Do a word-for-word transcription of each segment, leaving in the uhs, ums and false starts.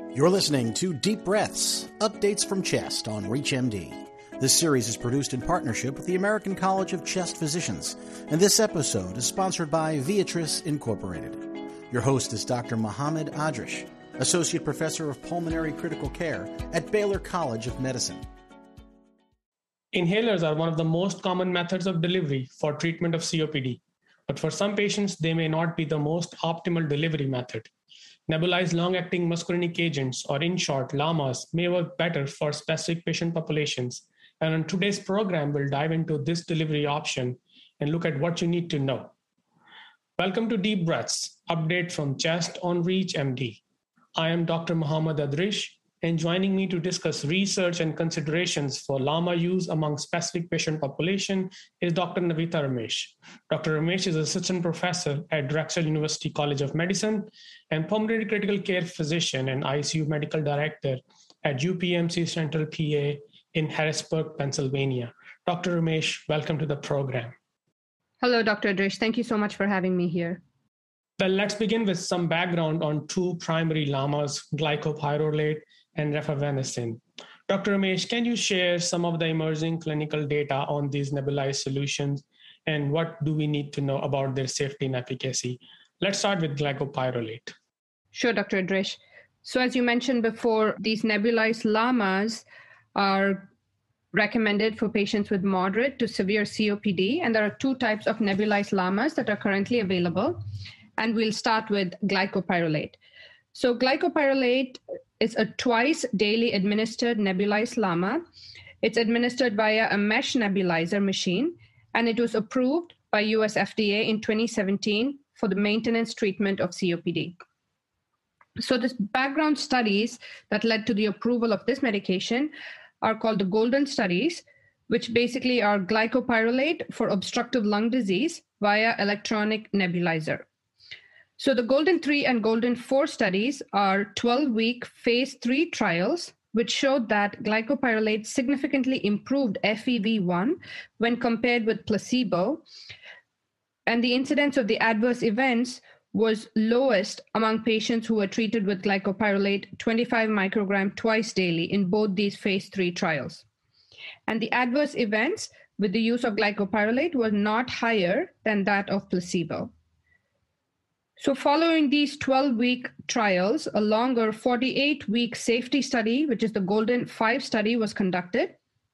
You're listening to Deep Breaths, updates from CHEST on ReachMD. This series is produced in partnership with the American College of Chest Physicians, and this episode is sponsored by Viatris Incorporated. Your host is Doctor Mohammed Adrish, Associate Professor of Pulmonary Critical Care at Baylor College of Medicine. Inhalers are one of the most common methods of delivery for treatment of C O P D, but for some patients, they may not be the most optimal delivery method. Nebulized long-acting muscarinic agents, or in short, LAMAs, may work better for specific patient populations. And on today's program, we'll dive into this delivery option and look at what you need to know. Welcome to Deep Breaths, update from CHEST on ReachMD. I am Doctor Mohammed Adrish, and joining me to discuss research and considerations for LAMA use among specific patient population is Doctor Navitha Ramesh. Doctor Ramesh is assistant professor at Drexel University College of Medicine and pulmonary critical care physician and I C U medical director at U P M C Central P A in Harrisburg, Pennsylvania. Doctor Ramesh, welcome to the program. Hello, Doctor Adrish. Thank you so much for having me here. Well, let's begin with some background on two primary LAMAs, glycopyrrolate and Refavenacin. Doctor Ramesh, can you share some of the emerging clinical data on these nebulized solutions and what do we need to know about their safety and efficacy? Let's start with glycopyrrolate. Sure, Doctor Adrish. So as you mentioned before, these nebulized LAMAs are recommended for patients with moderate to severe C O P D, and there are two types of nebulized LAMAs that are currently available, and we'll start with glycopyrrolate. So glycopyrrolate is a twice daily administered nebulized LAMA. It's administered via a mesh nebulizer machine, and it was approved by U S F D A in twenty seventeen for the maintenance treatment of C O P D. So the background studies that led to the approval of this medication are called the GOLDEN studies, which basically are glycopyrrolate for obstructive lung disease via electronic nebulizer. So the GOLDEN three and GOLDEN four studies are twelve-week phase three trials, which showed that glycopyrrolate significantly improved F E V one when compared with placebo, and the incidence of the adverse events was lowest among patients who were treated with glycopyrrolate twenty-five microgram twice daily in both these phase three trials. And the adverse events with the use of glycopyrrolate were not higher than that of placebo. So following these twelve-week trials, a longer forty-eight-week safety study, which is the GOLDEN five study, was conducted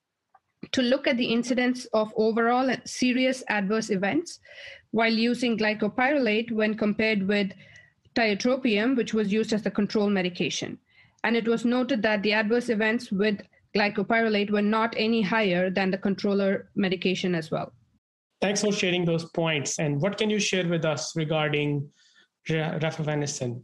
to look at the incidence of overall serious adverse events while using glycopyrrolate when compared with tiotropium, which was used as the control medication. And it was noted that the adverse events with glycopyrrolate were not any higher than the controller medication as well. Thanks for sharing those points. And what can you share with us regarding Refavenacin?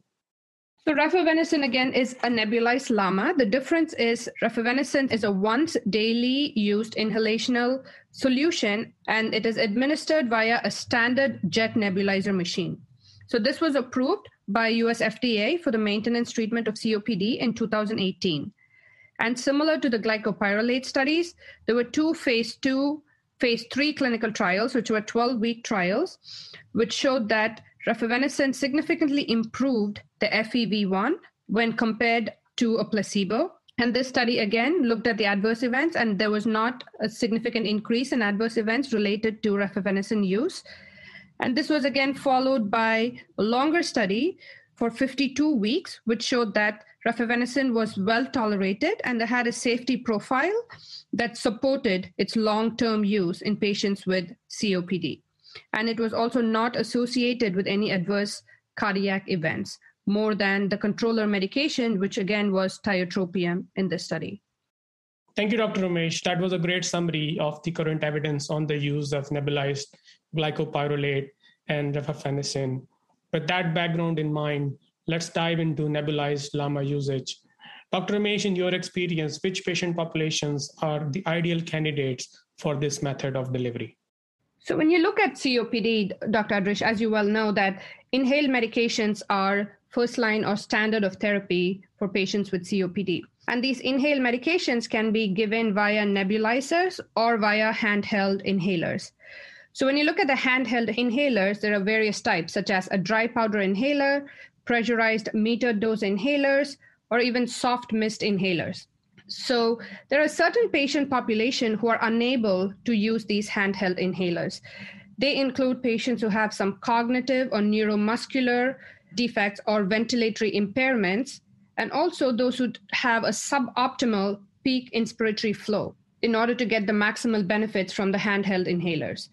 So Refavenacin, again, is a nebulized LAMA. The difference is Refavenacin is a once daily used inhalational solution, and it is administered via a standard jet nebulizer machine. So this was approved by U S F D A for the maintenance treatment of C O P D in two thousand eighteen. And similar to the glycopyrrolate studies, there were two phase two, phase three clinical trials, which were twelve-week trials, which showed that Refavenacin significantly improved the F E V one when compared to a placebo. And this study, again, looked at the adverse events, and there was not a significant increase in adverse events related to Refavenacin use. And this was, again, followed by a longer study for fifty-two weeks, which showed that Refavenacin was well tolerated and had a safety profile that supported its long-term use in patients with C O P D. And it was also not associated with any adverse cardiac events, more than the controller medication, which again was tiotropium in this study. Thank you, Doctor Ramesh. That was a great summary of the current evidence on the use of nebulized glycopyrrolate and Refavenacin. With that background in mind, let's dive into nebulized LAMA usage. Doctor Ramesh, in your experience, which patient populations are the ideal candidates for this method of delivery? So when you look at C O P D, Doctor Adrish, as you well know, that inhaled medications are first line or standard of therapy for patients with C O P D. And these inhaled medications can be given via nebulizers or via handheld inhalers. So when you look at the handheld inhalers, there are various types, such as a dry powder inhaler, pressurized metered dose inhalers, or even soft mist inhalers. So there are certain patient population who are unable to use these handheld inhalers. They include patients who have some cognitive or neuromuscular defects or ventilatory impairments, and also those who have a suboptimal peak inspiratory flow in order to get the maximal benefits from the handheld inhalers.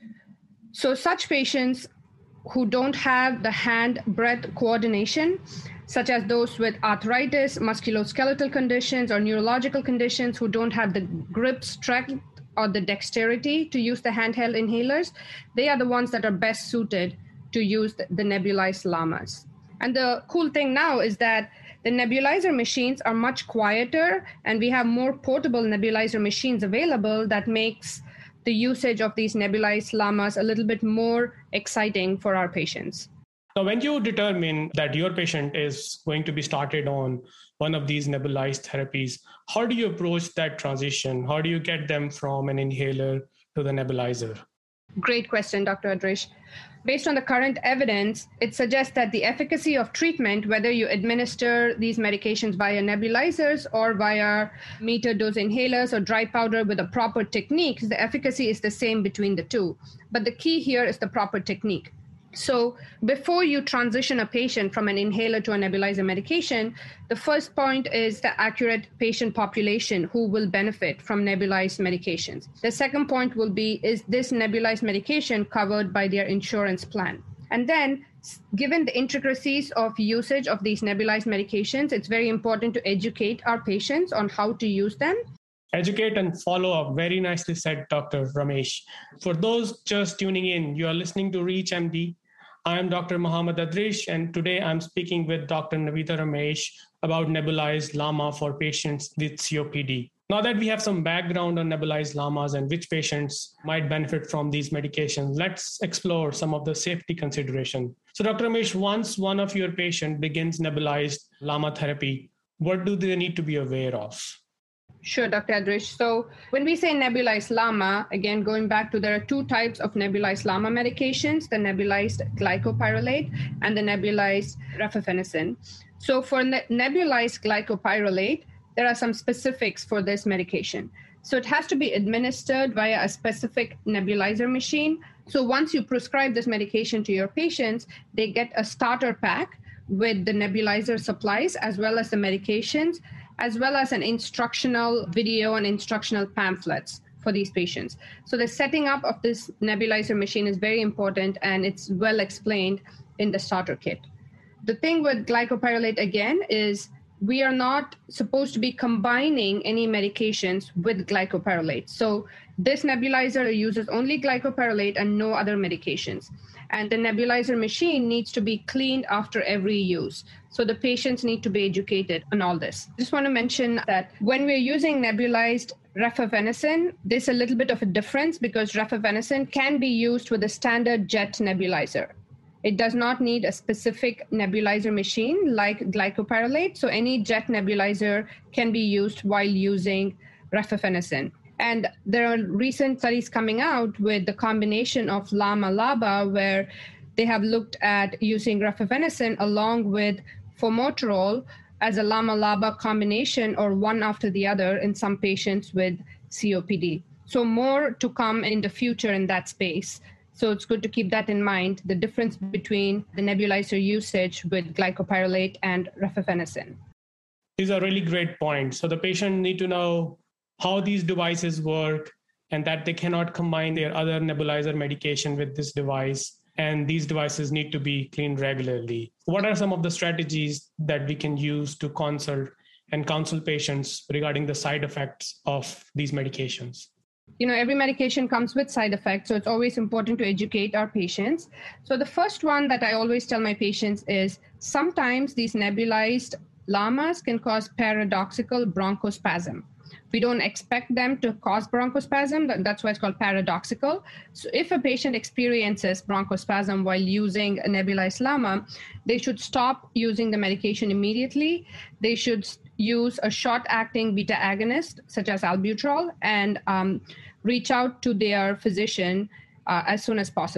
So such patients who don't have the hand-breath coordination, such as those with arthritis, musculoskeletal conditions, or neurological conditions who don't have the grip strength or the dexterity to use the handheld inhalers, they are the ones that are best suited to use the, the nebulized llamas. And the cool thing now is that the nebulizer machines are much quieter, and we have more portable nebulizer machines available that makes the usage of these nebulized llamas a little bit more exciting for our patients. Now, when you determine that your patient is going to be started on one of these nebulized therapies, how do you approach that transition? How do you get them from an inhaler to the nebulizer? Great question, Doctor Adrish. Based on the current evidence, it suggests that the efficacy of treatment, whether you administer these medications via nebulizers or via metered dose inhalers or dry powder with a proper technique, the efficacy is the same between the two. But the key here is the proper technique. So before you transition a patient from an inhaler to a nebulizer medication, the first point is the accurate patient population who will benefit from nebulized medications. The second point will be, is this nebulized medication covered by their insurance plan? And then, given the intricacies of usage of these nebulized medications, it's very important to educate our patients on how to use them. Educate and follow up. Very nicely said, Doctor Ramesh. For those just tuning in, you are listening to ReachMD. I am Doctor Mohammad Adrish, and today I'm speaking with Doctor Navita Ramesh about nebulized llama for patients with C O P D. Now that we have some background on nebulized llamas and which patients might benefit from these medications, let's explore some of the safety considerations. So, Doctor Ramesh, once one of your patients begins nebulized llama therapy, what do they need to be aware of? Sure, Doctor Adrish. So when we say nebulized llama, again, going back to there are two types of nebulized llama medications, the nebulized glycopyrrolate and the nebulized rifamycin. So for ne- nebulized glycopyrrolate, there are some specifics for this medication. So it has to be administered via a specific nebulizer machine. So once you prescribe this medication to your patients, they get a starter pack with the nebulizer supplies as well as the medications, as well as an instructional video and instructional pamphlets for these patients. So the setting up of this nebulizer machine is very important, and it's well explained in the starter kit. The thing with glycopyrrolate, again, is we are not supposed to be combining any medications with glycopyrrolate. So this nebulizer uses only glycopyrrolate and no other medications. And the nebulizer machine needs to be cleaned after every use. So the patients need to be educated on all this. I just want to mention that when we're using nebulized rifamycin, there's a little bit of a difference because rifamycin can be used with a standard jet nebulizer. It does not need a specific nebulizer machine like glycopyrrolate. So any jet nebulizer can be used while using rifamycin. And there are recent studies coming out with the combination of LAMA-LABA, where they have looked at using rifamycin along with formoterol as a LAMA-LABA combination or one after the other in some patients with C O P D. So more to come in the future in that space. So it's good to keep that in mind, the difference between the nebulizer usage with glycopyrrolate and rifamycin. These are really great points. So the patient need to know how these devices work and that they cannot combine their other nebulizer medication with this device. And these devices need to be cleaned regularly. What are some of the strategies that we can use to consult and counsel patients regarding the side effects of these medications? You know, every medication comes with side effects, so it's always important to educate our patients. So the first one that I always tell my patients is sometimes these nebulized llamas can cause paradoxical bronchospasm. We don't expect them to cause bronchospasm. That's why it's called paradoxical. So if a patient experiences bronchospasm while using a nebulized llama, they should stop using the medication immediately. They should use a short-acting beta agonist, such as albuterol, and um, reach out to their physician uh, as soon as possible.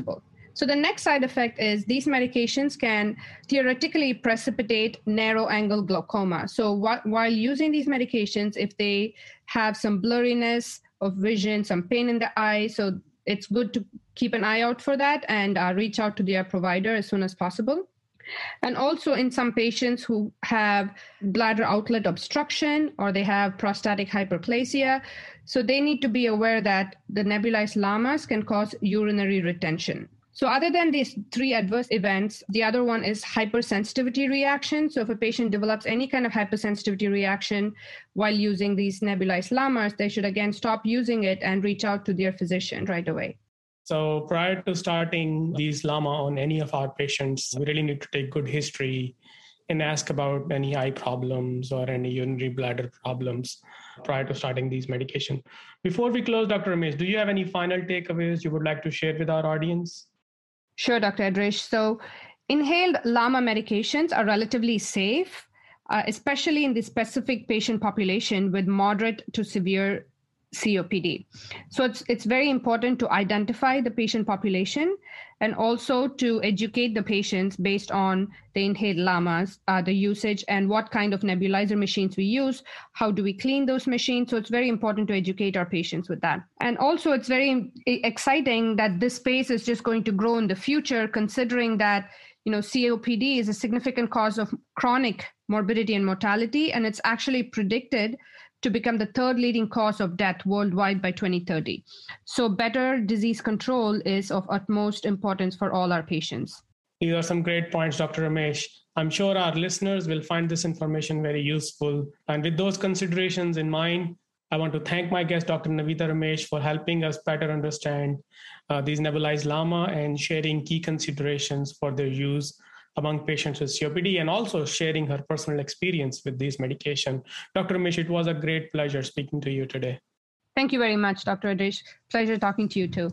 So the next side effect is these medications can theoretically precipitate narrow angle glaucoma. So wh- while using these medications, if they have some blurriness of vision, some pain in the eye, so it's good to keep an eye out for that and uh, reach out to their provider as soon as possible. And also in some patients who have bladder outlet obstruction or they have prostatic hyperplasia, so they need to be aware that the nebulized LAMAs can cause urinary retention. So other than these three adverse events, the other one is hypersensitivity reaction. So if a patient develops any kind of hypersensitivity reaction while using these nebulized LAMAs, they should again stop using it and reach out to their physician right away. So prior to starting these LAMA on any of our patients, we really need to take good history and ask about any eye problems or any urinary bladder problems prior to starting these medication. Before we close, Doctor Ramesh, do you have any final takeaways you would like to share with our audience? Sure, Doctor Edrish. So inhaled LAMA medications are relatively safe, uh, especially in the specific patient population with moderate to severe C O P D. So it's it's very important to identify the patient population and also to educate the patients based on the inhaled LAMAs, uh, the usage and what kind of nebulizer machines we use, how do we clean those machines. So it's very important to educate our patients with that. And also it's very exciting that this space is just going to grow in the future, considering that, you know, C O P D is a significant cause of chronic morbidity and mortality, and it's actually predicted to become the third leading cause of death worldwide by twenty thirty. So better disease control is of utmost importance for all our patients. These are some great points, Doctor Ramesh. I'm sure our listeners will find this information very useful. And with those considerations in mind, I want to thank my guest, Doctor Navita Ramesh, for helping us better understand uh, these nebulized LAMA and sharing key considerations for their use among patients with C O P D, and also sharing her personal experience with these medication. Doctor Ramesh, it was a great pleasure speaking to you today. Thank you very much, Doctor Edrish. Pleasure talking to you too.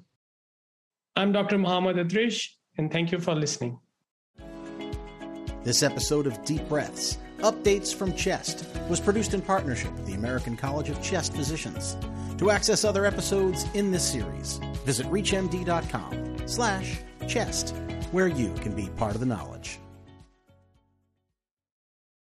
I'm Doctor Muhammad Edrish, and thank you for listening. This episode of Deep Breaths, Updates from CHEST, was produced in partnership with the American College of Chest Physicians. To access other episodes in this series, visit reachmd.com slash chest, where you can be part of the knowledge.